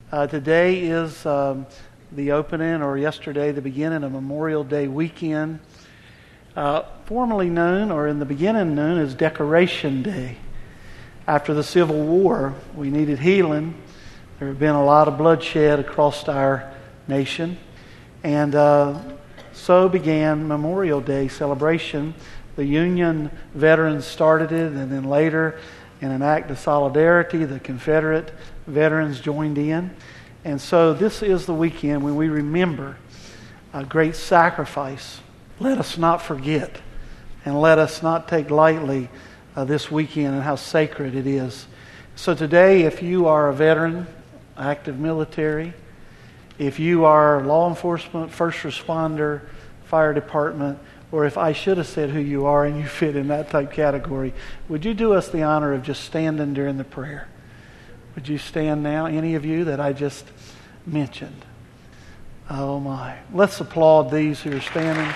Today is the opening, or yesterday, the beginning of Memorial Day weekend, formerly known, or in the beginning known as Decoration Day. After the Civil War, we needed healing. There had been a lot of bloodshed across our nation, and so began Memorial Day celebration. The Union veterans started it, and then later, in an act of solidarity, the Confederate veterans joined in. And so this is the weekend when we remember a great sacrifice. Let us not forget, and let us not take lightly this weekend and how sacred it is. So today, if you are a veteran, active military, if you are law enforcement, first responder, fire department, or if I should have said who you are and you fit in that type category, would you do us the honor of just standing during the prayer? Would you stand now, any of you that I just mentioned? Oh my. Let's applaud these who are standing.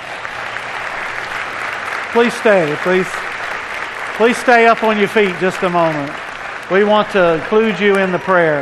Please stay, please stay up on your feet just a moment. We want to include you in the prayer.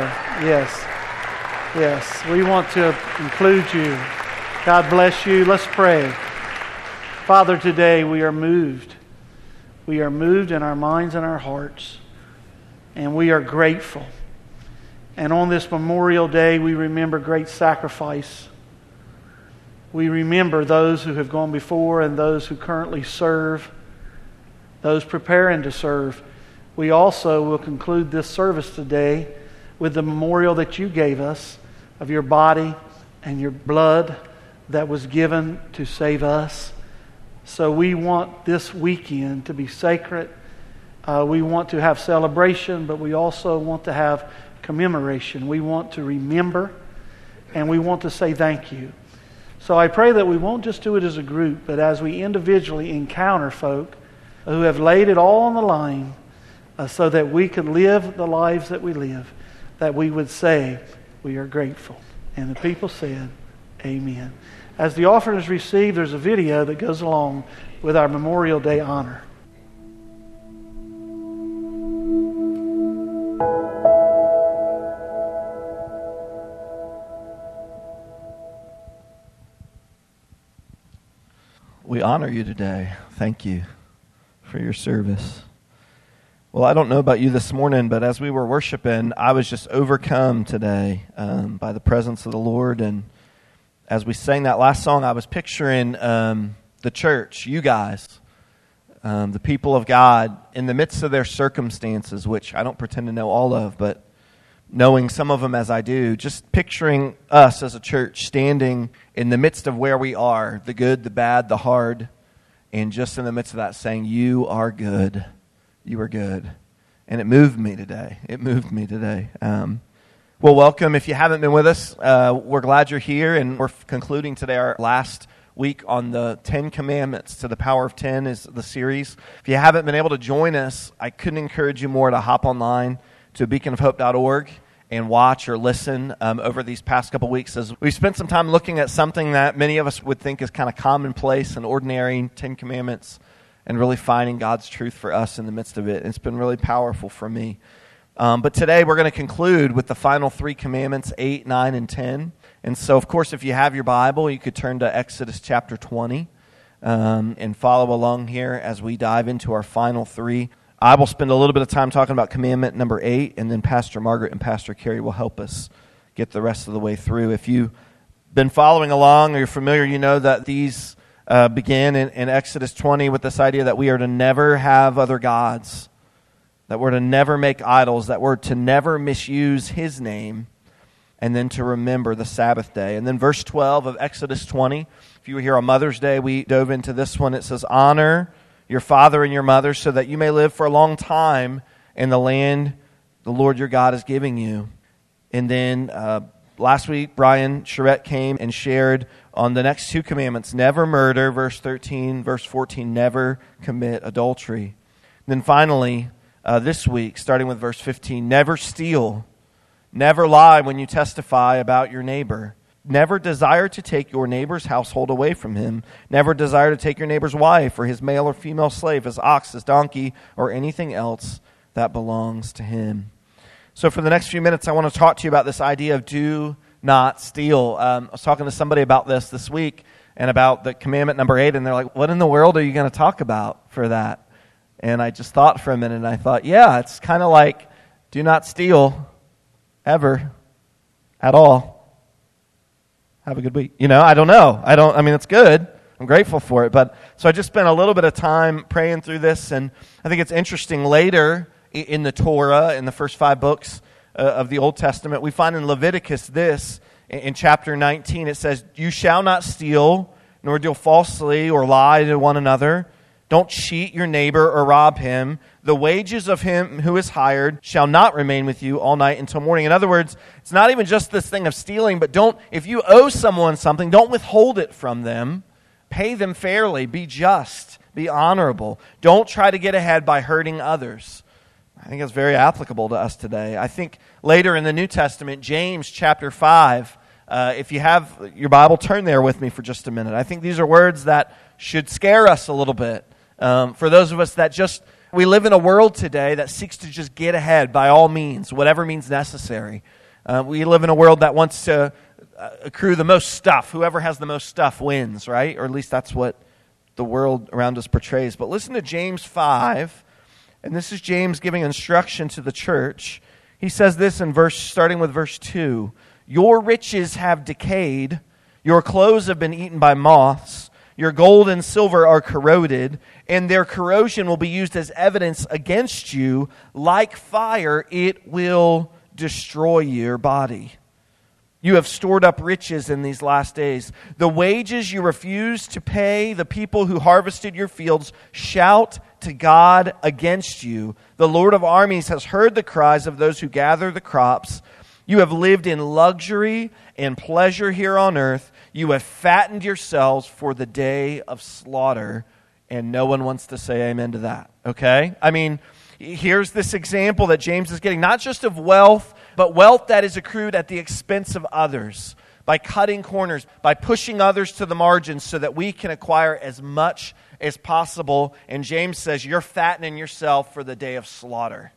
Yes, we want to include you. God bless you. Let's pray. Father, today we are moved. We are moved in our minds and our hearts. And we are grateful. And on this Memorial Day, we remember great sacrifice. We remember those who have gone before and those who currently serve, those preparing to serve. We also will conclude this service today with the memorial that you gave us of your body and your blood that was given to save us. So we want this weekend to be sacred. We want to have celebration, but we also want to have commemoration. We want to remember, and we want to say thank you. So I pray that we won't just do it as a group, but as we individually encounter folk who have laid it all on the line so that we can live the lives that we live, that we would say we are grateful. And the people said, amen. As the offering is received, there's a video that goes along with our Memorial Day honor. We honor you today. Thank you for your service. Well, I don't know about you this morning, but as we were worshiping, I was just overcome today by the presence of the Lord. And as we sang that last song, I was picturing the church, you guys, the people of God, in the midst of their circumstances, which I don't pretend to know all of, but knowing some of them as I do, just picturing us as a church standing in the midst of where we are, the good, the bad, the hard, and just in the midst of that saying, you are good. You are good. And it moved me today. Well, welcome. If you haven't been with us, we're glad you're here, and we're concluding today our last week on the 10 Commandments. To the Power of 10 is the series. If you haven't been able to join us, I couldn't encourage you more to hop online to beaconofhope.org and watch or listen over these past couple weeks, as we've spent some time looking at something that many of us would think is kind of commonplace and ordinary, 10 Commandments, and really finding God's truth for us in the midst of it. It's been really powerful for me. But today we're going to conclude with the final 3 commandments, 8, 9, and 10. And so, of course, if you have your Bible, you could turn to Exodus chapter 20 and follow along here as we dive into our final 3. I will spend a little bit of time talking about commandment number 8, and then Pastor Margaret and Pastor Carrie will help us get the rest of the way through. If you've been following along or you're familiar, you know that these began in Exodus 20 with this idea that we are to never have other gods, that we're to never make idols, that we're to never misuse His name, and then to remember the Sabbath day. And then verse 12 of Exodus 20, if you were here on Mother's Day, we dove into this one. It says, honor your father and your mother so that you may live for a long time in the land the Lord your God is giving you. And then last week, Brian Charette came and shared on the next 2 commandments, never murder, verse 13, verse 14, never commit adultery. And then finally, this week, starting with verse 15, never steal, never lie when you testify about your neighbor. Never desire to take your neighbor's household away from him. Never desire to take your neighbor's wife or his male or female slave, his ox, his donkey, or anything else that belongs to him. So for the next few minutes, I want to talk to you about this idea of do not steal. I was talking to somebody about this week and about the commandment number 8, and they're like, what in the world are you going to talk about for that? And I just thought for a minute, and I thought, yeah, it's kind of like do not steal ever, at all. Have a good week. I don't know. I mean, it's good. I'm grateful for it. But so I just spent a little bit of time praying through this, and I think it's interesting later in the Torah, in the first 5 books of the Old Testament, we find in Leviticus this, in chapter 19, it says, you shall not steal, nor deal falsely or lie to one another. Don't cheat your neighbor or rob him. The wages of him who is hired shall not remain with you all night until morning. In other words, it's not even just this thing of stealing, but if you owe someone something, don't withhold it from them. Pay them fairly. Be just. Be honorable. Don't try to get ahead by hurting others. I think it's very applicable to us today. I think later in the New Testament, James chapter 5, if you have your Bible, turn there with me for just a minute. I think these are words that should scare us a little bit. For those of us that we live in a world today that seeks to just get ahead by all means, whatever means necessary. We live in a world that wants to accrue the most stuff. Whoever has the most stuff wins, right? Or at least that's what the world around us portrays. But listen to James 5, and this is James giving instruction to the church. He says this starting with verse 2. Your riches have decayed, your clothes have been eaten by moths, your gold and silver are corroded, and their corrosion will be used as evidence against you. Like fire, it will destroy your body. You have stored up riches in these last days. The wages you refuse to pay the people who harvested your fields shout to God against you. The Lord of armies has heard the cries of those who gather the crops. You have lived in luxury and pleasure here on earth. You have fattened yourselves for the day of slaughter, and no one wants to say amen to that, okay? I mean, here's this example that James is getting, not just of wealth, but wealth that is accrued at the expense of others, by cutting corners, by pushing others to the margins so that we can acquire as much as possible. And James says, you're fattening yourself for the day of slaughter.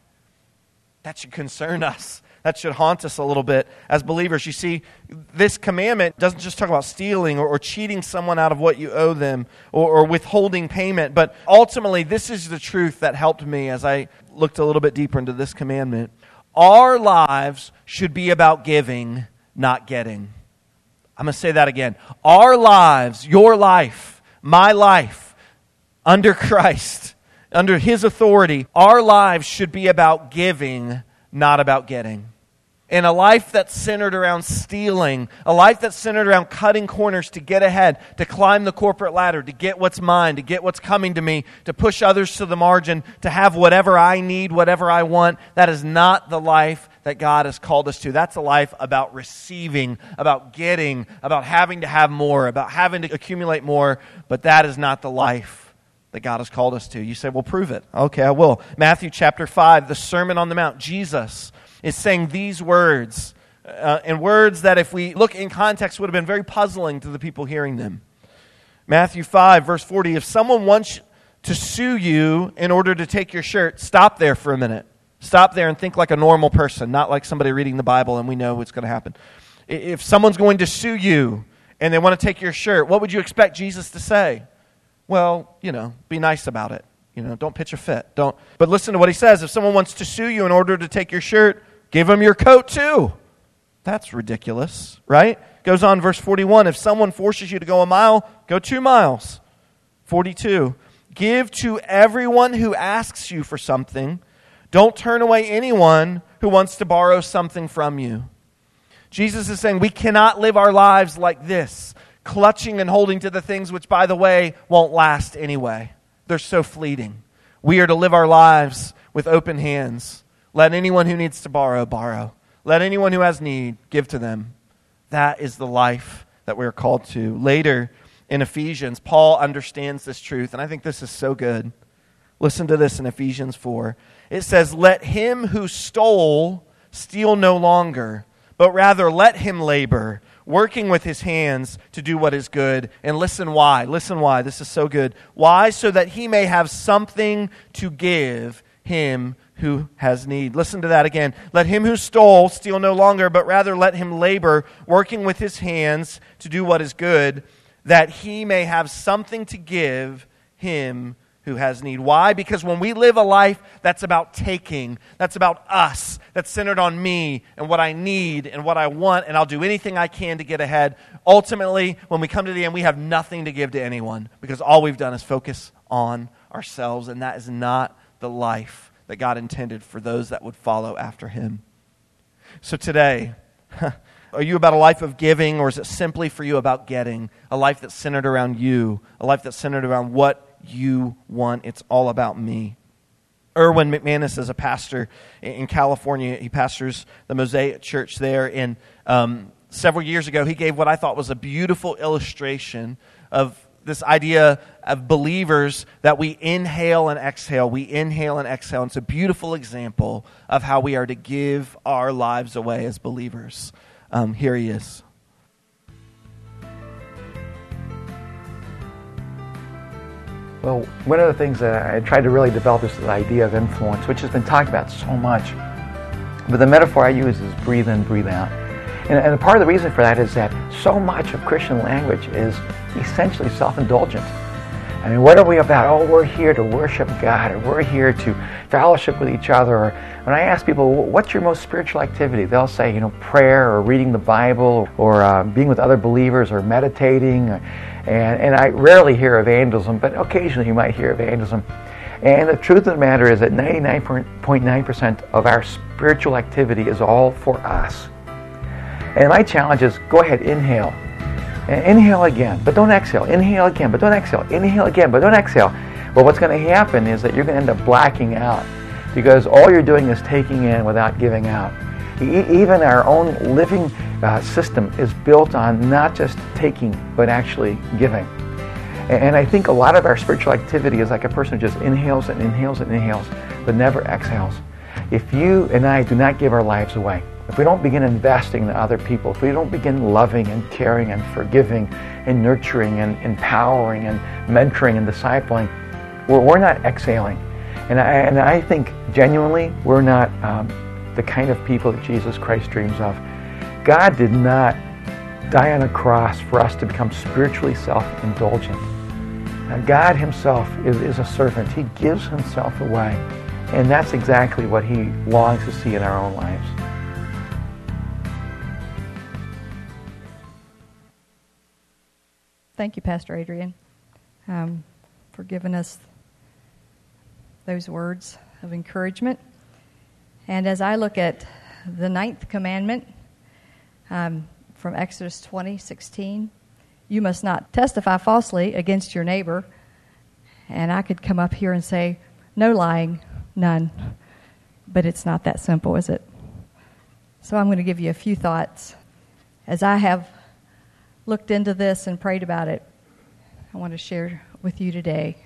That should concern us. That should haunt us a little bit as believers. You see, this commandment doesn't just talk about stealing or cheating someone out of what you owe them or withholding payment. But ultimately, this is the truth that helped me as I looked a little bit deeper into this commandment. Our lives should be about giving, not getting. I'm going to say that again. Our lives, your life, my life, under Christ, under His authority, our lives should be about giving, not about getting. And a life that's centered around stealing, a life that's centered around cutting corners to get ahead, to climb the corporate ladder, to get what's mine, to get what's coming to me, to push others to the margin, to have whatever I need, whatever I want, that is not the life that God has called us to. That's a life about receiving, about getting, about having to have more, about having to accumulate more, but that is not the life that God has called us to. You say, well, prove it. Okay, I will. Matthew chapter 5, the Sermon on the Mount, Jesus is saying these words, and words that if we look in context would have been very puzzling to the people hearing them. Matthew 5, verse 40, if someone wants to sue you in order to take your shirt, stop there for a minute. Stop there and think like a normal person, not like somebody reading the Bible and we know what's going to happen. If someone's going to sue you and they want to take your shirt, what would you expect Jesus to say? Well, be nice about it. Don't pitch a fit. But listen to what he says. If someone wants to sue you in order to take your shirt, give them your coat too. That's ridiculous, right? Goes on, verse 41. If someone forces you to go a mile, go 2 miles. 42. Give to everyone who asks you for something. Don't turn away anyone who wants to borrow something from you. Jesus is saying we cannot live our lives like this, clutching and holding to the things which, by the way, won't last anyway. They're so fleeting. We are to live our lives with open hands. Let anyone who needs to borrow. Let anyone who has need, give to them. That is the life that we are called to. Later in Ephesians, Paul understands this truth, and I think this is so good. Listen to this in Ephesians 4. It says, let him who stole steal no longer, but rather let him labor, working with his hands to do what is good. And listen why. Listen why. This is so good. Why? So that he may have something to give him who has need. Listen to that again. Let him who stole steal no longer, but rather let him labor, working with his hands to do what is good, that he may have something to give him who has need. Why? Because when we live a life that's about taking, that's about us, that's centered on me and what I need and what I want, and I'll do anything I can to get ahead, ultimately, when we come to the end, we have nothing to give to anyone because all we've done is focus on ourselves, and that is not the life that God intended for those that would follow after him. So today, are you about a life of giving, or is it simply for you about getting? A life that's centered around you, a life that's centered around what you want. It's all about me. Erwin McManus is a pastor in California. He pastors the Mosaic Church there. And several years ago, he gave what I thought was a beautiful illustration of this idea of believers that we inhale and exhale. We inhale and exhale. And it's a beautiful example of how we are to give our lives away as believers. Here he is. Well, one of the things that I tried to really develop is the idea of influence, which has been talked about so much. But the metaphor I use is breathe in, breathe out. And part of the reason for that is that so much of Christian language is essentially self-indulgent. I mean, what are we about? Oh, we're here to worship God, or we're here to fellowship with each other. Or when I ask people, what's your most spiritual activity? They'll say, prayer, or reading the Bible, or being with other believers, or meditating. And I rarely hear evangelism, but occasionally you might hear evangelism. And the truth of the matter is that 99.9% of our spiritual activity is all for us. And my challenge is, go ahead, inhale. And inhale again, but don't exhale. Inhale again, but don't exhale. Inhale again, but don't exhale. Well, what's going to happen is that you're going to end up blacking out because all you're doing is taking in without giving out. Even our own living system is built on not just taking, but actually giving. And I think a lot of our spiritual activity is like a person who just inhales and inhales and inhales, but never exhales. If you and I do not give our lives away, if we don't begin investing in other people, if we don't begin loving and caring and forgiving and nurturing and empowering and mentoring and discipling, we're not exhaling. And I think genuinely we're not the kind of people that Jesus Christ dreams of. God did not die on a cross for us to become spiritually self-indulgent. God himself is a servant. He gives himself away. And that's exactly what he longs to see in our own lives. Thank you, Pastor Adrian, for giving us those words of encouragement. And as I look at the 9th commandment from Exodus 20:16, you must not testify falsely against your neighbor. And I could come up here and say, no lying, none. But it's not that simple, is it? So I'm going to give you a few thoughts. As I have looked into this and prayed about it, I want to share with you today.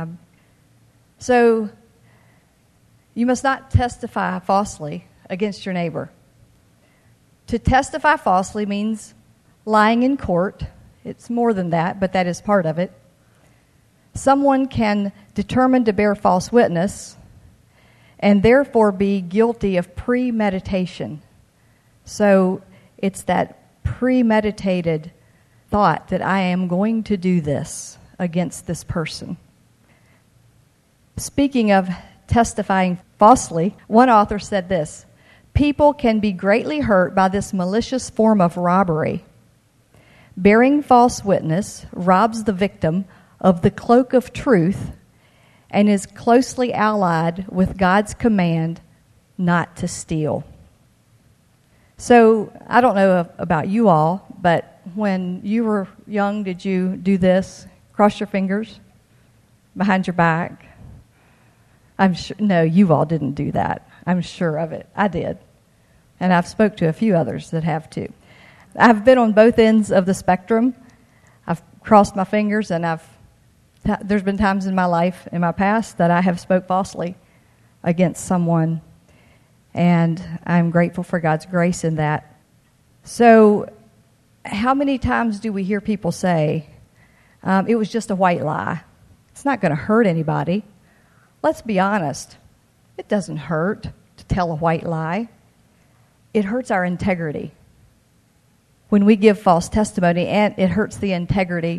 So, you must not testify falsely against your neighbor. To testify falsely means lying in court. It's more than that, but that is part of it. Someone can determine to bear false witness and therefore be guilty of premeditation. So, it's that premeditated thought that I am going to do this against this person. Speaking of testifying falsely, one author said this: people can be greatly hurt by this malicious form of robbery. Bearing false witness robs the victim of the cloak of truth and is closely allied with God's command not to steal. So, I don't know about you all, but when you were young, did you do this? Cross your fingers behind your back? I'm sure, no, you all didn't do that. I'm sure of it. I did. And I've spoke to a few others that have too. I've been on both ends of the spectrum. I've crossed my fingers, and there's been times in my life, in my past, that I have spoke falsely against someone. And I'm grateful for God's grace in that. So, how many times do we hear people say, it was just a white lie? It's not going to hurt anybody. Let's be honest. It doesn't hurt to tell a white lie. It hurts our integrity. When we give false testimony, and it hurts the integrity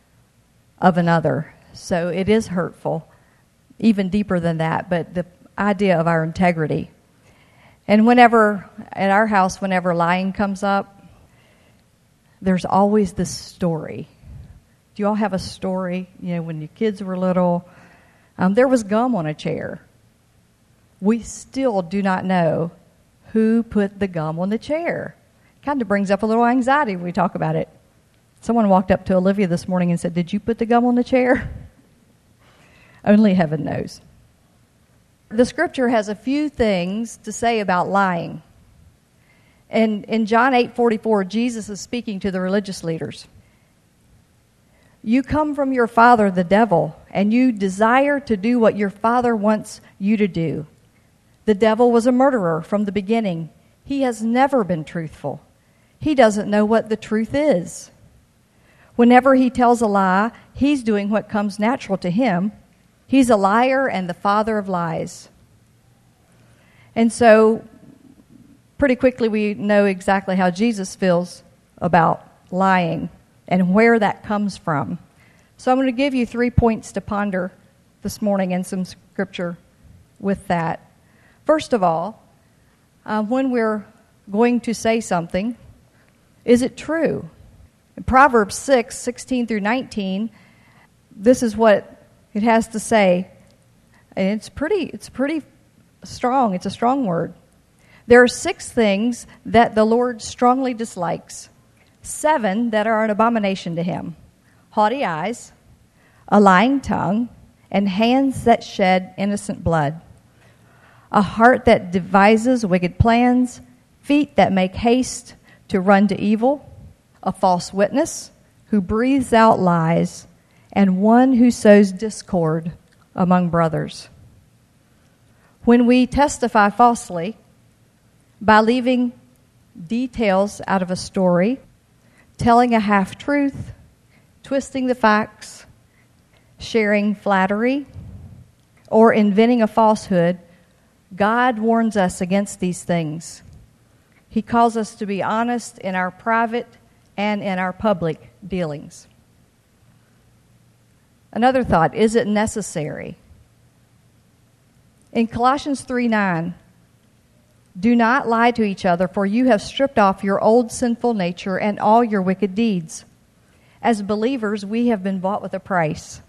of another. So it is hurtful, even deeper than that, but the idea of our integrity. And whenever, at our house, whenever lying comes up, there's always this story. Do you all have a story? You know, when your kids were little, there was gum on a chair. We still do not know who put the gum on the chair. Kind of brings up a little anxiety when we talk about it. Someone walked up to Olivia this morning and said, "Did you put the gum on the chair?" Only heaven knows. The scripture has a few things to say about lying. And in John 8:44, Jesus is speaking to the religious leaders. You come from your father, the devil, and you desire to do what your father wants you to do. The devil was a murderer from the beginning. He has never been truthful. He doesn't know what the truth is. Whenever he tells a lie, he's doing what comes natural to him. He's a liar and the father of lies. And so, pretty quickly we know exactly how Jesus feels about lying and where that comes from. So I'm going to give you 3 points to ponder this morning and some scripture with that. First of all, when we're going to say something, is it true? In Proverbs 6:16 through 19, this is what it has to say. And it's pretty strong. It's a strong word. There are 6 things that the Lord strongly dislikes, 7 that are an abomination to him: haughty eyes, a lying tongue, and hands that shed innocent blood, a heart that devises wicked plans, feet that make haste to run to evil, a false witness who breathes out lies, and one who sows discord among brothers. When we testify falsely, by leaving details out of a story, telling a half-truth, twisting the facts, sharing flattery, or inventing a falsehood, God warns us against these things. He calls us to be honest in our private and in our public dealings. Another thought, is it necessary? In Colossians 3:9, do not lie to each other, for you have stripped off your old sinful nature and all your wicked deeds. As believers, we have been bought with a price.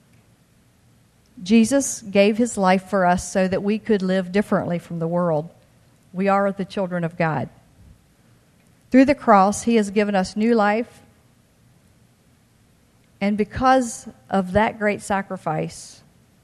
Jesus gave his life for us so that we could live differently from the world. We are the children of God. Through the cross, he has given us new life. And because of that great sacrifice,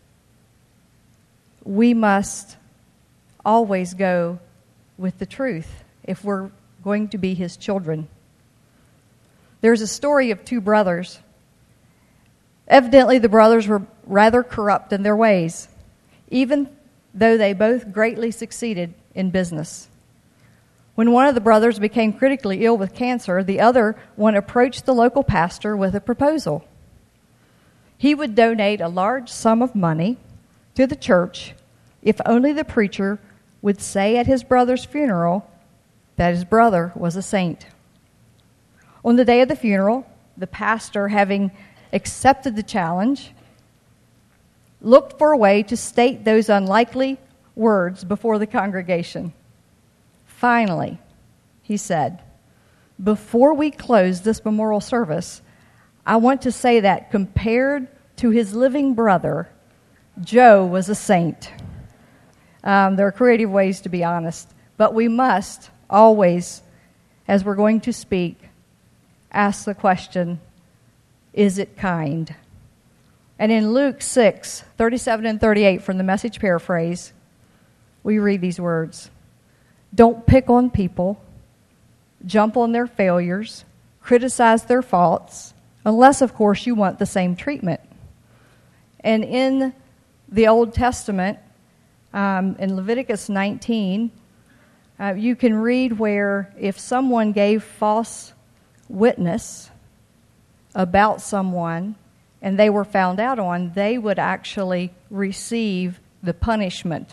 we must always go with the truth if we're going to be his children. There's a story of 2 brothers. Evidently, the brothers were rather corrupt in their ways, even though they both greatly succeeded in business. When one of the brothers became critically ill with cancer, the other one approached the local pastor with a proposal. He would donate a large sum of money to the church if only the preacher would say at his brother's funeral that his brother was a saint. On the day of the funeral, the pastor, having accepted the challenge, looked for a way to state those unlikely words before the congregation. Finally, he said, before we close this memorial service, I want to say that compared to his living brother, Joe was a saint. There are creative ways to be honest, but we must always, as we're going to speak, ask the question, is it kind? And in Luke 6:37 and 38 from the Message paraphrase, we read these words: don't pick on people, jump on their failures, criticize their faults, unless, of course, you want the same treatment. And in the Old Testament, in Leviticus 19, you can read where if someone gave false witness about someone and they were found out on, they would actually receive the punishment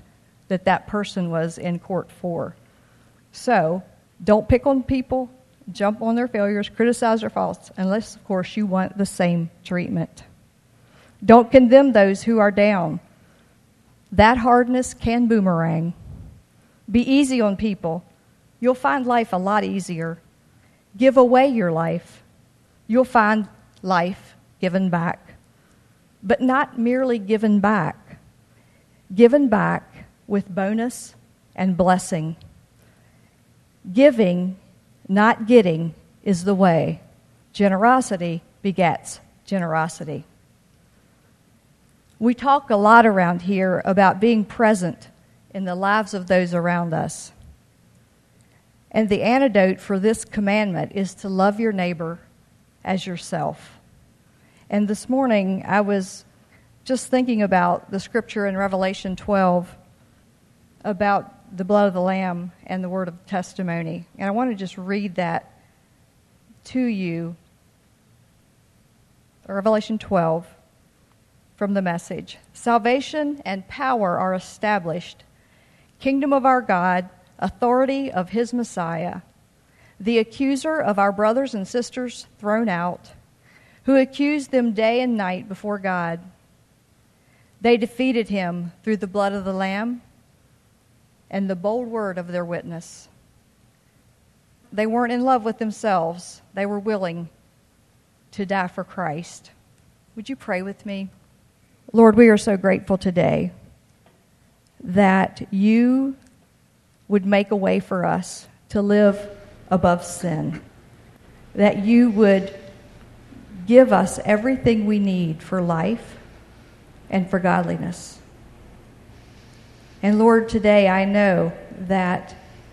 that that person was in court for. So don't pick on people, jump on their failures, criticize their faults, unless, of course, you want the same treatment. Don't condemn those who are down. That hardness can boomerang. Be easy on people. You'll find life a lot easier. Give away your life. You'll find life given back. But not merely given back. Given back with bonus and blessing. Giving, not getting, is the way. Generosity begets generosity. We talk a lot around here about being present in the lives of those around us. And the antidote for this commandment is to love your neighbor as yourself. And this morning I was just thinking about the scripture in Revelation 12 about the blood of the Lamb and the word of testimony. And I want to just read that to you. Revelation 12 from the Message. Salvation and power are established. Kingdom of our God, authority of his Messiah. The accuser of our brothers and sisters thrown out, who accused them day and night before God. They defeated him through the blood of the Lamb and the bold word of their witness. They weren't in love with themselves. They were willing to die for Christ. Would you pray with me? Lord, we are so grateful today that you would make a way for us to live above sin, that you would give us everything we need for life and for godliness. And Lord, today I know that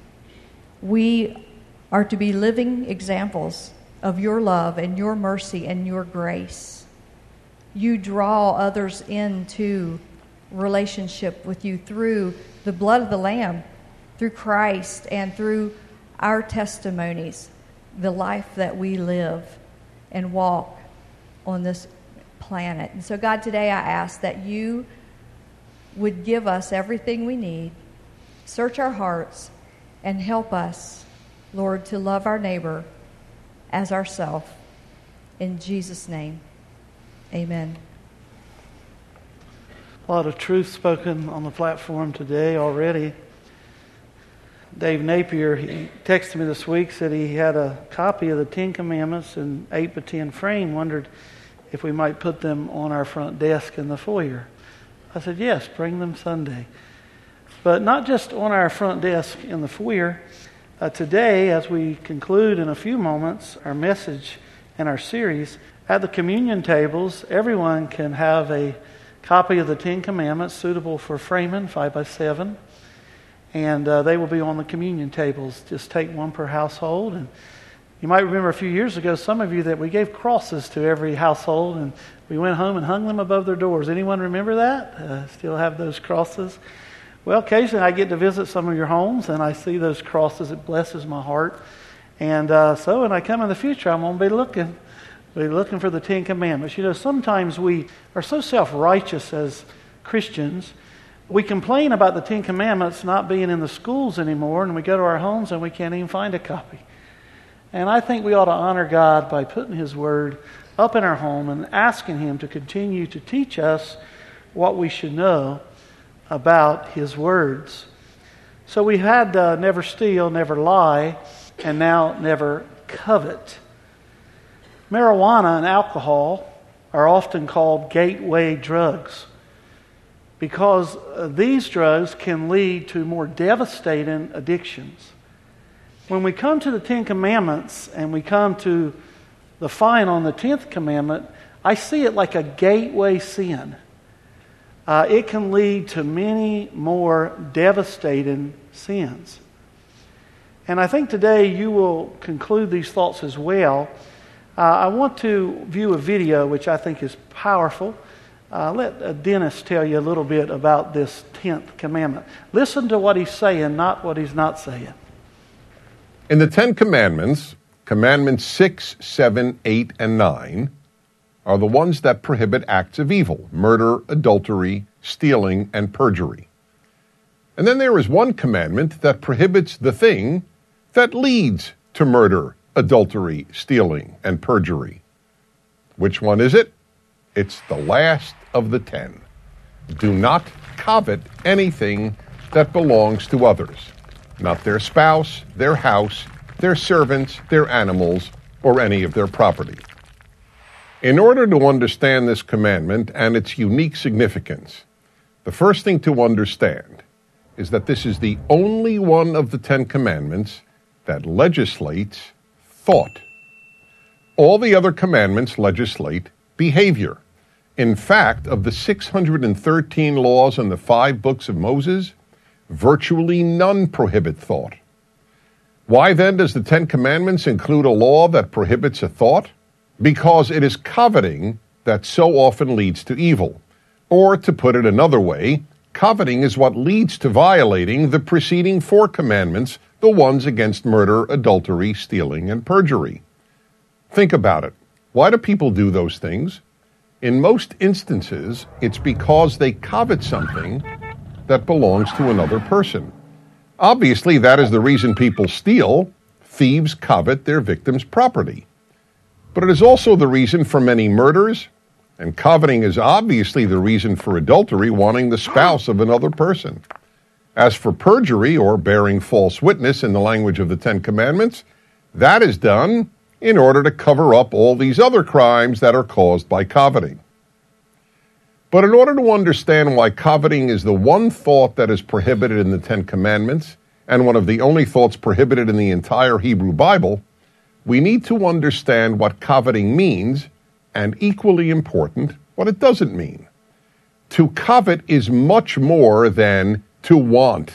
we are to be living examples of your love and your mercy and your grace. You draw others into relationship with you through the blood of the Lamb, through Christ, and through our testimonies, the life that we live and walk on this planet. And so, God, today I ask that you would give us everything we need, search our hearts, and help us, Lord, to love our neighbor as ourselves. In Jesus' name, amen. A lot of truth spoken on the platform today already. Dave Napier, he texted me this week, said he had a copy of the Ten Commandments in 8x10 frame, wondered if we might put them on our front desk in the foyer. I said, yes, bring them Sunday. But not just on our front desk in the foyer. Today, as we conclude in a few moments our message and our series, at the communion tables, everyone can have a copy of the Ten Commandments suitable for framing, 5x7. And they will be on the communion tables. Just take one per household. And you might remember a few years ago, some of you, that we gave crosses to every household, and we went home and hung them above their doors. Anyone remember that? Still have those crosses? Well, occasionally I get to visit some of your homes, and I see those crosses. It blesses my heart. And so when I come in the future, I'm going to be looking for the Ten Commandments. You know, sometimes we are so self-righteous as Christians. We complain about the Ten Commandments not being in the schools anymore, and we go to our homes and we can't even find a copy. And I think we ought to honor God by putting His Word up in our home and asking Him to continue to teach us what we should know about His words. So we had never steal, never lie, and now never covet. Marijuana and alcohol are often called gateway drugs, because these drugs can lead to more devastating addictions. When we come to the Ten Commandments and we come to the fine on the 10th commandment, I see it like a gateway sin. It can lead to many more devastating sins. And I think today you will conclude these thoughts as well. I want to view a video which I think is powerful. Let Dennis tell you a little bit about this 10th commandment. Listen to what he's saying, not what he's not saying. In the 10 commandments, commandments 6, 7, 8, and 9 are the ones that prohibit acts of evil: murder, adultery, stealing, and perjury. And then there is one commandment that prohibits the thing that leads to murder, adultery, stealing, and perjury. Which one is it? It's the last of the 10. Do not covet anything that belongs to others, not their spouse, their house, their servants, their animals, or any of their property. In order to understand this commandment and its unique significance, the first thing to understand is that this is the only one of the 10 commandments that legislates thought. All the other commandments legislate behavior. In fact, of the 613 laws in the 5 books of Moses, virtually none prohibit thought. Why then does the 10 Commandments include a law that prohibits a thought? Because it is coveting that so often leads to evil. Or, to put it another way, coveting is what leads to violating the preceding 4 commandments, the ones against murder, adultery, stealing, and perjury. Think about it. Why do people do those things? In most instances, it's because they covet something that belongs to another person. Obviously, that is the reason people steal. Thieves covet their victim's property. But it is also the reason for many murders, and coveting is obviously the reason for adultery, wanting the spouse of another person. As for perjury, or bearing false witness in the language of the 10 Commandments, that is done in order to cover up all these other crimes that are caused by coveting. But in order to understand why coveting is the one thought that is prohibited in the 10 Commandments, and one of the only thoughts prohibited in the entire Hebrew Bible, we need to understand what coveting means, and equally important, what it doesn't mean. To covet is much more than to want.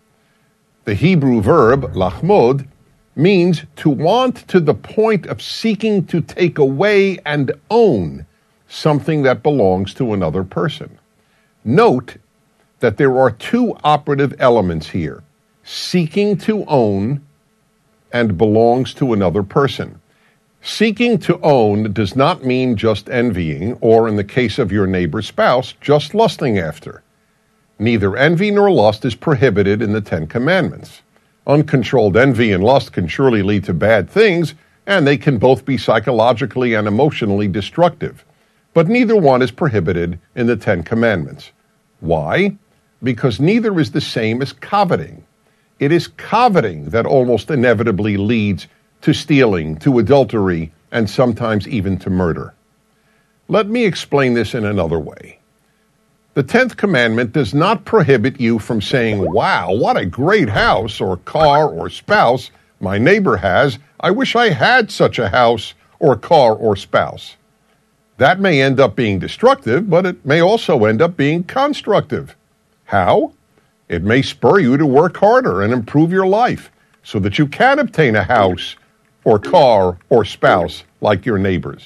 The Hebrew verb, lachmod, means to want to the point of seeking to take away and own something that belongs to another person. Note that there are 2 operative elements here: seeking to own and belongs to another person. Seeking to own does not mean just envying, or in the case of your neighbor's spouse, just lusting after. Neither envy nor lust is prohibited in the 10 Commandments. Uncontrolled envy and lust can surely lead to bad things, and they can both be psychologically and emotionally destructive. But neither one is prohibited in the 10 Commandments. Why? Because neither is the same as coveting. It is coveting that almost inevitably leads to stealing, to adultery, and sometimes even to murder. Let me explain this in another way. The 10th commandment does not prohibit you from saying, "Wow, what a great house or car or spouse my neighbor has. I wish I had such a house or car or spouse." That may end up being destructive, but it may also end up being constructive. How? It may spur you to work harder and improve your life so that you can obtain a house or car or spouse like your neighbors.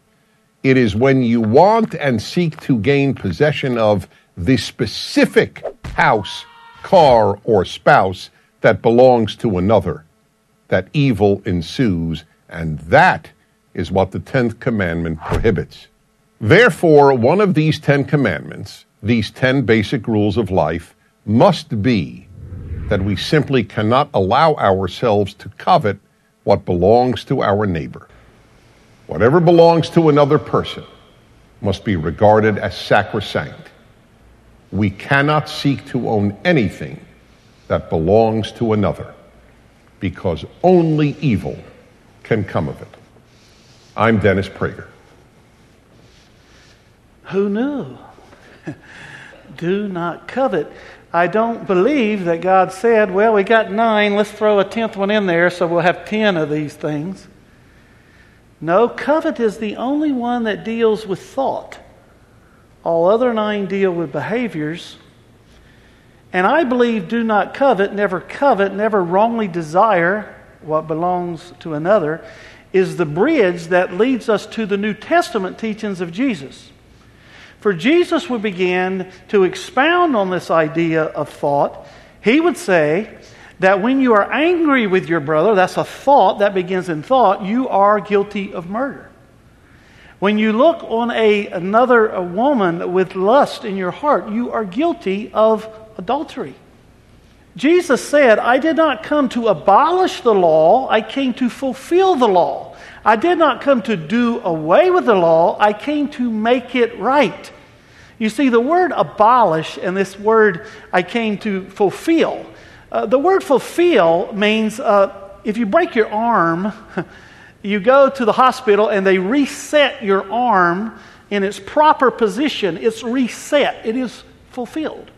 It is when you want and seek to gain possession of the specific house, car, or spouse that belongs to another that evil ensues, and that is what the 10th commandment prohibits. Therefore, one of these 10 commandments, these 10 basic rules of life, must be that we simply cannot allow ourselves to covet what belongs to our neighbor. Whatever belongs to another person must be regarded as sacrosanct. We cannot seek to own anything that belongs to another, because only evil can come of it. I'm Dennis Prager. Who knew? Do not covet. I don't believe that God said, well, we got 9, let's throw a 10th one in there so we'll have 10 of these things. No, covet is the only one that deals with thought. All other 9 deal with behaviors. And I believe do not covet, never wrongly desire what belongs to another, is the bridge that leads us to the New Testament teachings of Jesus. For Jesus would begin to expound on this idea of thought. He would say that when you are angry with your brother, that's a thought that begins in thought, you are guilty of murder. When you look on another woman with lust in your heart, you are guilty of adultery. Jesus said, I did not come to abolish the law, I came to fulfill the law. I did not come to do away with the law, I came to make it right. You see, the word abolish and this word I came to fulfill. The word fulfill means if you break your arm, you go to the hospital and they reset your arm in its proper position. It's reset. It is fulfilled.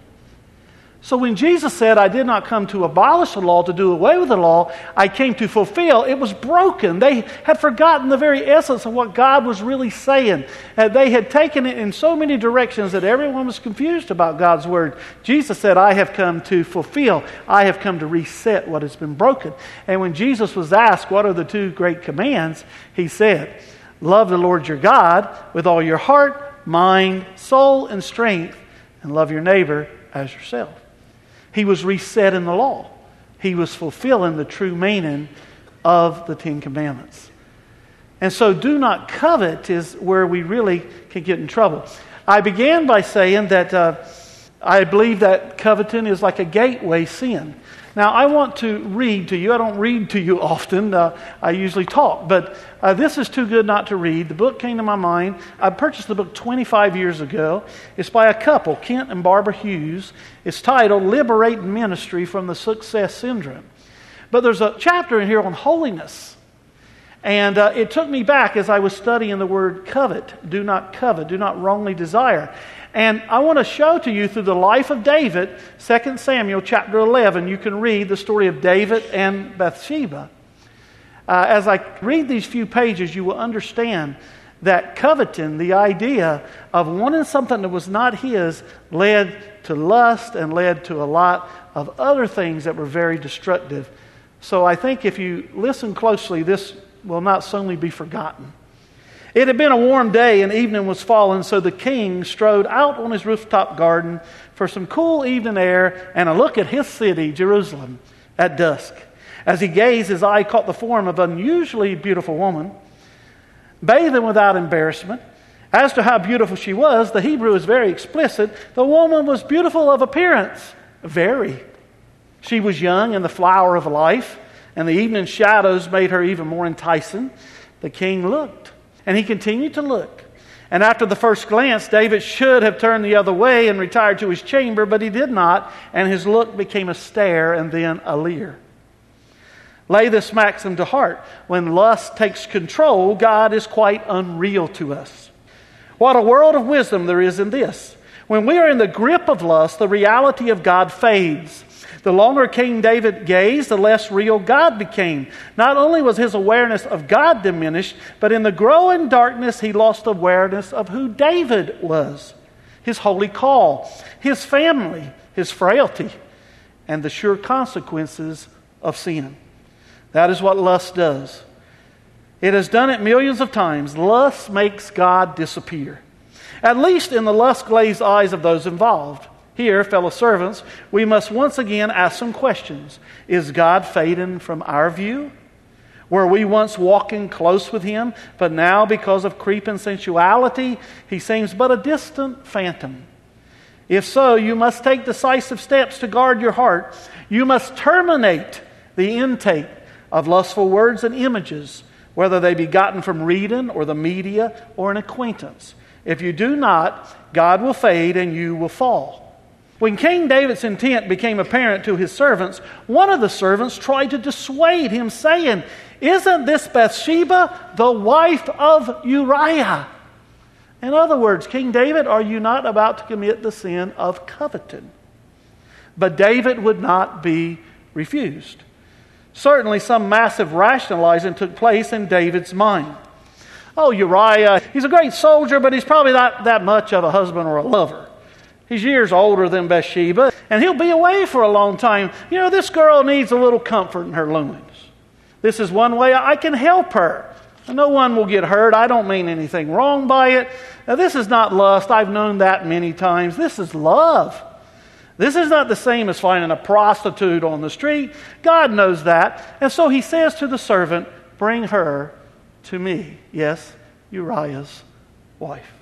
So when Jesus said, I did not come to abolish the law, to do away with the law, I came to fulfill, it was broken. They had forgotten the very essence of what God was really saying. They had taken it in so many directions that everyone was confused about God's word. Jesus said, I have come to fulfill. I have come to reset what has been broken. And when Jesus was asked, what are the two great commands? He said, love the Lord your God with all your heart, mind, soul, and strength, and love your neighbor as yourself. He was resetting the law. He was fulfilling the true meaning of the Ten Commandments. And so do not covet is where we really can get in trouble. I began by saying that I believe that coveting is like a gateway sin. Now, I want to read to you. I don't read to you often. I usually talk. But this is too good not to read. The book came to my mind. I purchased the book 25 years ago. It's by a couple, Kent and Barbara Hughes. It's titled Liberating Ministry from the Success Syndrome. But there's a chapter in here on holiness. And it took me back as I was studying the word covet. Do not covet. Do not wrongly desire. And I want to show to you through the life of David, 2 Samuel chapter 11, you can read the story of David and Bathsheba. As I read these few pages, you will understand that coveting, the idea of wanting something that was not his, led to lust and led to a lot of other things that were very destructive. So I think if you listen closely, this will not suddenly be forgotten. It had been a warm day and evening was falling, so the king strode out on his rooftop garden for some cool evening air and a look at his city, Jerusalem, at dusk. As he gazed, his eye caught the form of an unusually beautiful woman, bathing without embarrassment. As to how beautiful she was, the Hebrew is very explicit. The woman was beautiful of appearance, very. She was young and the flower of life, and the evening shadows made her even more enticing. The king looked. And he continued to look. And after the first glance, David should have turned the other way and retired to his chamber, but he did not, and his look became a stare and then a leer. Lay this maxim to heart. When lust takes control, God is quite unreal to us. What a world of wisdom there is in this. When we are in the grip of lust, the reality of God fades. The longer King David gazed, the less real God became. Not only was his awareness of God diminished, but in the growing darkness, he lost awareness of who David was, his holy call, his family, his frailty, and the sure consequences of sin. That is what lust does. It has done it millions of times. Lust makes God disappear, at least in the lust-glazed eyes of those involved. Here, fellow servants, we must once again ask some questions. Is God fading from our view? Were we once walking close with Him, but now because of creeping sensuality, He seems but a distant phantom? If so, you must take decisive steps to guard your heart. You must terminate the intake of lustful words and images, whether they be gotten from reading or the media or an acquaintance. If you do not, God will fade and you will fall. When King David's intent became apparent to his servants, one of the servants tried to dissuade him, saying, "Isn't this Bathsheba the wife of Uriah?" In other words, King David, are you not about to commit the sin of coveting? But David would not be refused. Certainly some massive rationalizing took place in David's mind. Oh, Uriah, he's a great soldier, but he's probably not that much of a husband or a lover. He's years older than Bathsheba, and he'll be away for a long time. You know, this girl needs a little comfort in her loins. This is one way I can help her. No one will get hurt. I don't mean anything wrong by it. Now, this is not lust. I've known that many times. This is love. This is not the same as finding a prostitute on the street. God knows that. And so he says to the servant, "Bring her to me." Yes, Uriah's wife.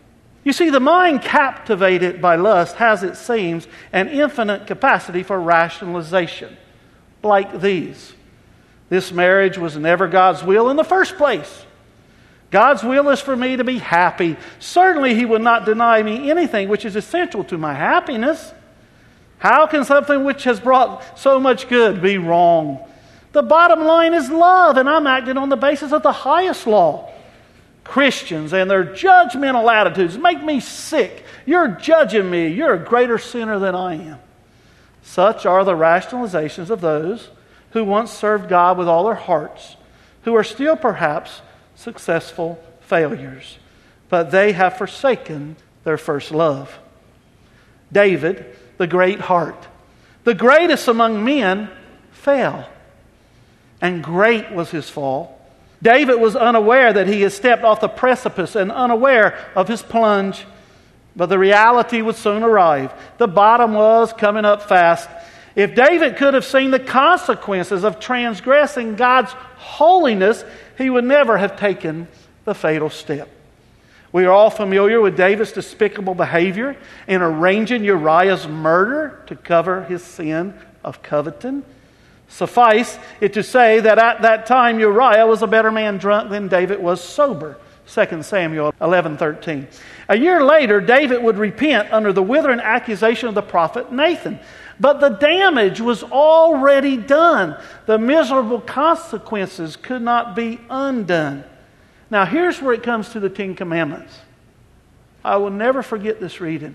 You see, the mind captivated by lust has, it seems, an infinite capacity for rationalization, like these. This marriage was never God's will in the first place. God's will is for me to be happy. Certainly He would not deny me anything which is essential to my happiness. How can something which has brought so much good be wrong? The bottom line is love, and I'm acting on the basis of the highest law. Christians and their judgmental attitudes make me sick. You're judging me. You're a greater sinner than I am. Such are the rationalizations of those who once served God with all their hearts, who are still perhaps successful failures, but they have forsaken their first love. David, the great heart, the greatest among men, fell, and great was his fall. David was unaware that he had stepped off the precipice and unaware of his plunge, but the reality would soon arrive. The bottom was coming up fast. If David could have seen the consequences of transgressing God's holiness, he would never have taken the fatal step. We are all familiar with David's despicable behavior in arranging Uriah's murder to cover his sin of coveting. Suffice it to say that at that time Uriah was a better man drunk than David was sober. 2 Samuel 11:13. A year later, David would repent under the withering accusation of the prophet Nathan. But the damage was already done. The miserable consequences could not be undone. Now here's where it comes to the Ten Commandments. I will never forget this reading.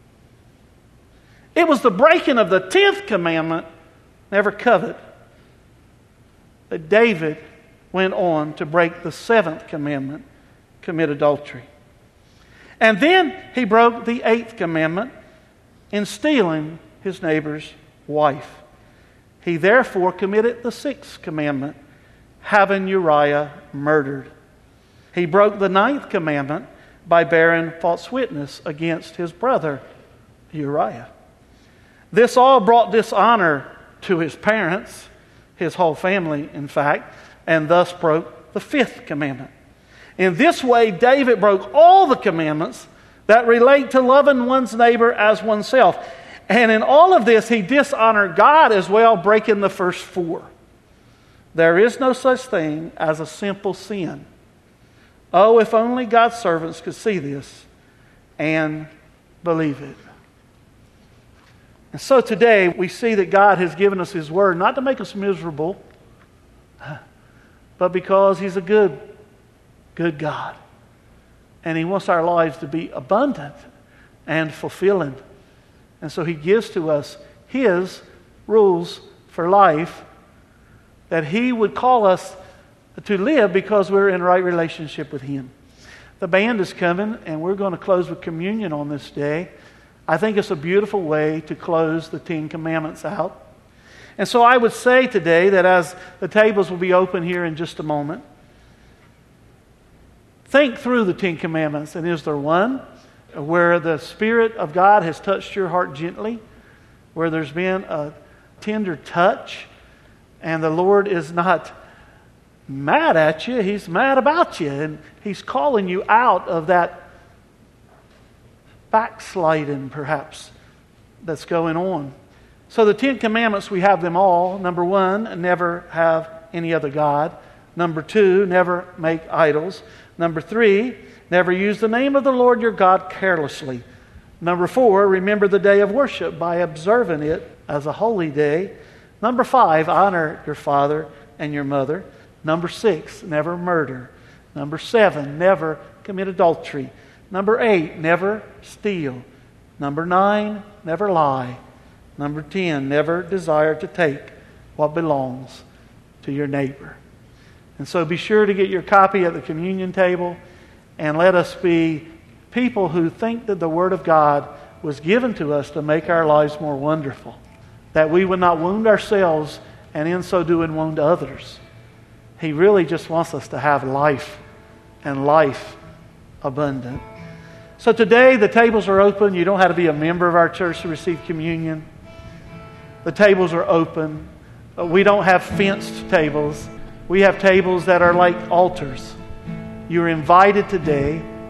It was the breaking of the 10th commandment, never covet, that David went on to break the 7th commandment, commit adultery. And then he broke the 8th commandment in stealing his neighbor's wife. He therefore committed the 6th commandment, having Uriah murdered. He broke the 9th commandment by bearing false witness against his brother Uriah. This all brought dishonor to his parents, his whole family, in fact, and thus broke the 5th commandment. In this way, David broke all the commandments that relate to loving one's neighbor as oneself. And in all of this, he dishonored God as well, breaking the first 4. There is no such thing as a simple sin. Oh, if only God's servants could see this and believe it. And so today, we see that God has given us His Word, not to make us miserable, but because He's a good God. And He wants our lives to be abundant and fulfilling. And so He gives to us His rules for life that He would call us to live because we're in right relationship with Him. The band is coming, and we're going to close with communion on this day. I think it's a beautiful way to close the 10 Commandments out. And so I would say today that as the tables will be open here in just a moment, think through the 10 Commandments. And is there one where the Spirit of God has touched your heart gently, where there's been a tender touch, and the Lord is not mad at you, He's mad about you, and He's calling you out of that backsliding, perhaps, that's going on. So the 10 Commandments, we have them all. Number 1, never have any other God. Number 2, never make idols. Number 3, never use the name of the Lord your God carelessly. Number 4, remember the day of worship by observing it as a holy day. Number 5, honor your father and your mother. Number 6, never murder. Number 7, never commit adultery. Number 8, never steal. Number 9, never lie. Number 10, never desire to take what belongs to your neighbor. And so be sure to get your copy at the communion table, and let us be people who think that the Word of God was given to us to make our lives more wonderful. That we would not wound ourselves and in so doing wound others. He really just wants us to have life, and life abundant. So today the tables are open. You don't have to be a member of our church to receive communion. The tables are open. We don't have fenced tables. We have tables that are like altars. You're invited today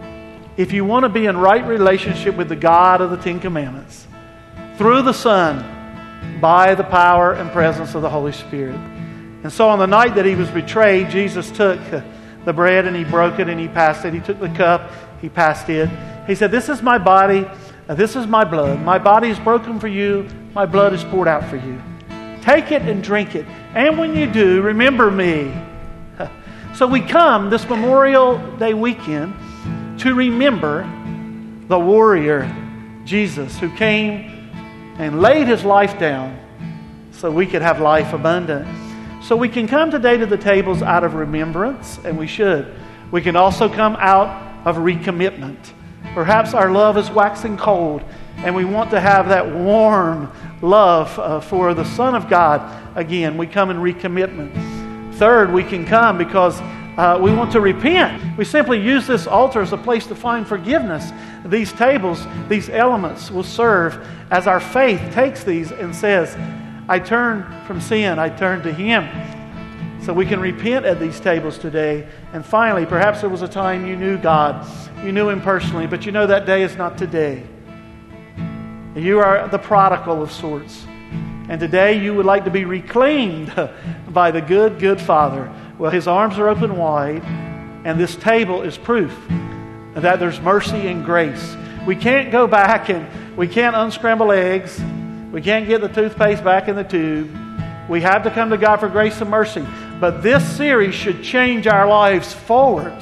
if you want to be in right relationship with the God of the Ten Commandments, through the Son, by the power and presence of the Holy Spirit. And so on the night that he was betrayed, Jesus took the bread and he broke it and he passed it. He took the cup, he passed it. He said, "This is my body, this is my blood. My body is broken for you, my blood is poured out for you. Take it and drink it. And when you do, remember me." So we come this Memorial Day weekend to remember the warrior, Jesus, who came and laid his life down so we could have life abundant. So we can come today to the tables out of remembrance, and we should. We can also come out of recommitment. Perhaps our love is waxing cold, and we want to have that warm love for the Son of God again. We come in recommitment. Third, we can come because we want to repent. We simply use this altar as a place to find forgiveness. These tables, these elements will serve as our faith takes these and says, "I turn from sin, I turn to Him." So we can repent at these tables today. And finally, perhaps there was a time you knew God, you knew Him personally, but you know that day is not today. You are the prodigal of sorts. And today you would like to be reclaimed by the good, good Father. Well, His arms are open wide, and this table is proof that there's mercy and grace. We can't go back and we can't unscramble eggs. We can't get the toothpaste back in the tube. We have to come to God for grace and mercy. But this series should change our lives forward.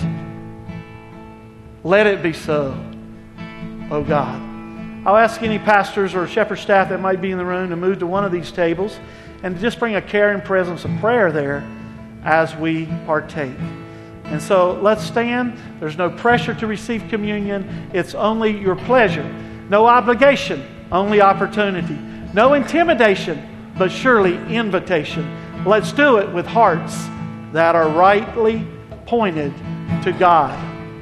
Let it be so, oh God. I'll ask any pastors or shepherd staff that might be in the room to move to one of these tables and to just bring a caring presence of prayer there as we partake. And so let's stand. There's no pressure to receive communion. It's only your pleasure. No obligation, only opportunity. No intimidation, but surely invitation. Let's do it with hearts that are rightly pointed to God.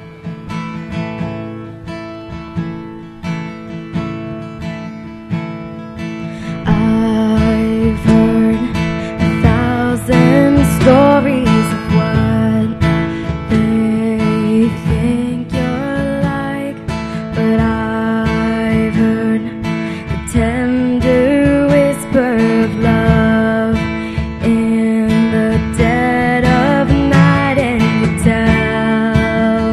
I've heard 1,000 stories of what they think you're like, but I've heard the tender whisper of love in the dead of night, and you tell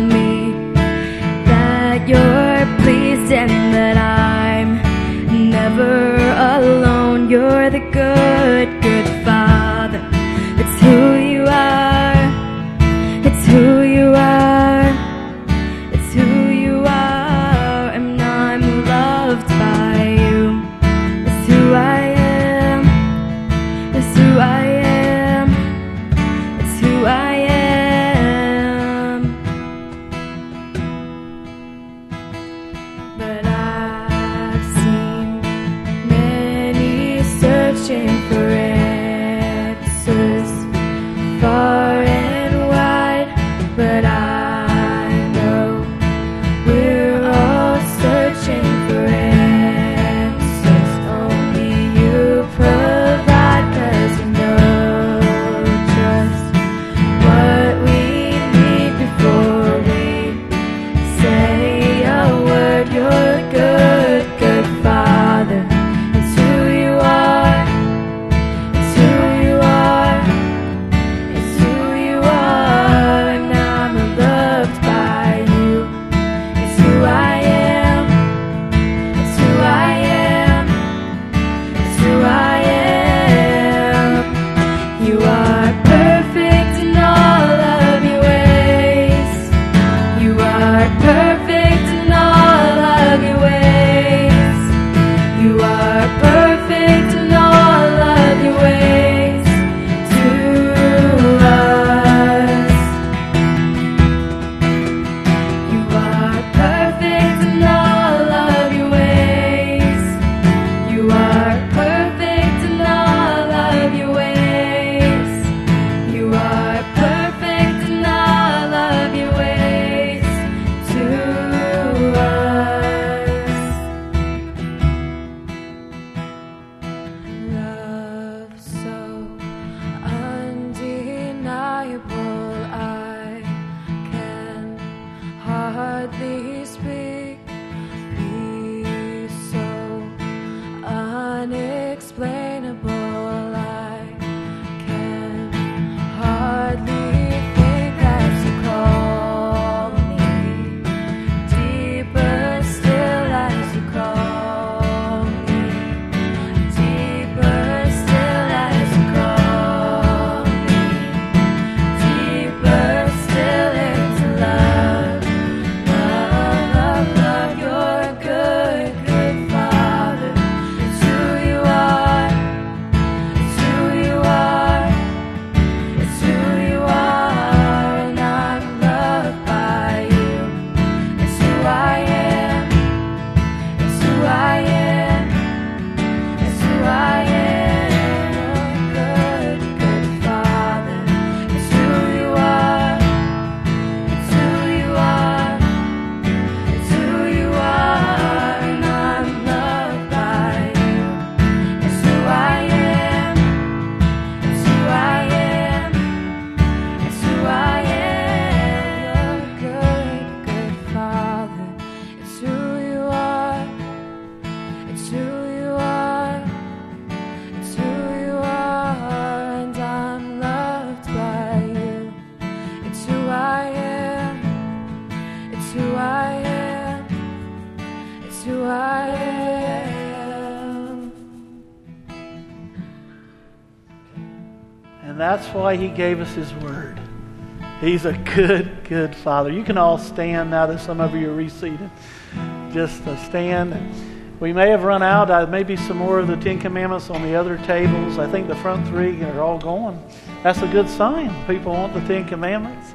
And that's why He gave us His Word. He's a good, good Father. You can all stand now that some of you are reseated. Just stand. We may have run out. Maybe some more of the Ten Commandments on the other tables. I think the front three are all gone. That's a good sign. People want the Ten Commandments.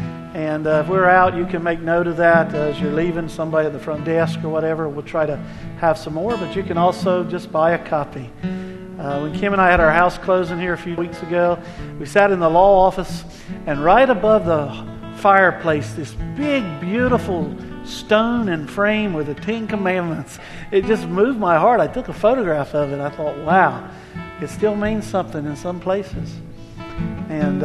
And if we're out, you can make note of that as you're leaving. Somebody at the front desk or whatever will try to have some more. But you can also just buy a copy. When Kim and I had our house closing here a few weeks ago, we sat in the law office, and right above the fireplace, this big, beautiful stone and frame with the Ten Commandments. It just moved my heart. I took a photograph of it. I thought, wow, it still means something in some places. And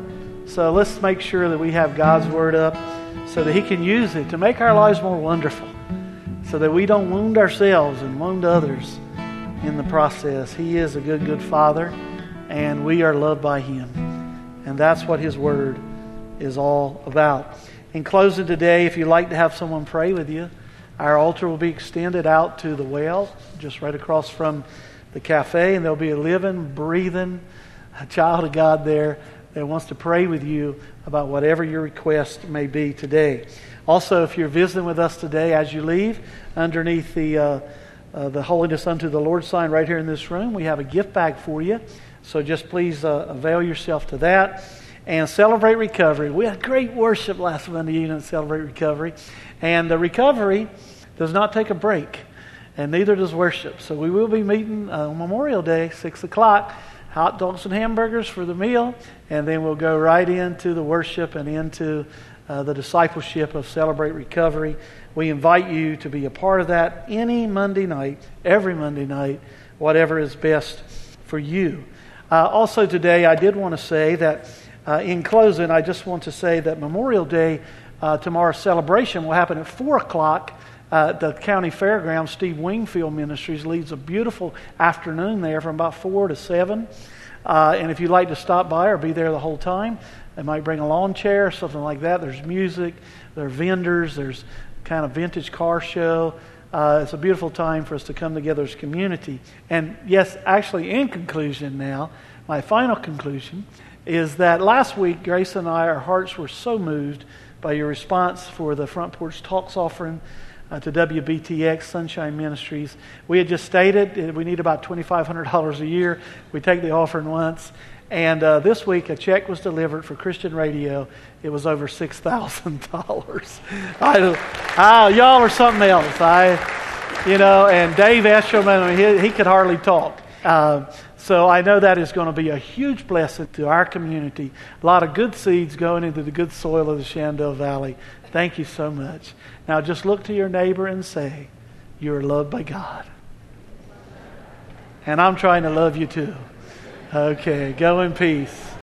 so let's make sure that we have God's Word up so that He can use it to make our lives more wonderful, so that we don't wound ourselves and wound others in the process. He is a good, good Father, and we are loved by Him. And that's what His Word is all about. In closing today, if you'd like to have someone pray with you, our altar will be extended out to the well, just right across from the cafe, and there'll be a living, breathing child of God there that wants to pray with you about whatever your request may be today. Also, if you're visiting with us today, as you leave, underneath the Holiness Unto the Lord sign right here in this room, we have a gift bag for you. So just please avail yourself to that. And Celebrate Recovery. We had great worship last Monday evening at Celebrate Recovery. And the recovery does not take a break, and neither does worship. So we will be meeting on Memorial Day, 6 o'clock, hot dogs and hamburgers for the meal, and then we'll go right into the worship and into the discipleship of Celebrate Recovery. We invite you to be a part of that any Monday night, every Monday night, whatever is best for you. Also today, I did want to say that in closing, I just want to say that Memorial Day, tomorrow's celebration will happen at 4 o'clock at the county fairgrounds. Steve Wingfield Ministries leads a beautiful afternoon there from about 4 to 7. And if you'd like to stop by or be there the whole time, they might bring a lawn chair or something like that. There's music, there are vendors, there's kind of vintage car show. It's a beautiful time for us to come together as a community. And yes, actually in conclusion now, my final conclusion is that last week, Grace and I, our hearts were so moved by your response for the Front Porch Talks offering to WBTX Sunshine Ministries. We had just stated we need about $2,500 a year. We take the offering once. And this week, a check was delivered for Christian Radio. It was over $6,000. Y'all are something else. And Dave Eshelman, he could hardly talk. So I know that is going to be a huge blessing to our community. A lot of good seeds going into the good soil of the Shenandoah Valley. Thank you so much. Now just look to your neighbor and say, you're loved by God. And I'm trying to love you too. Okay, go in peace.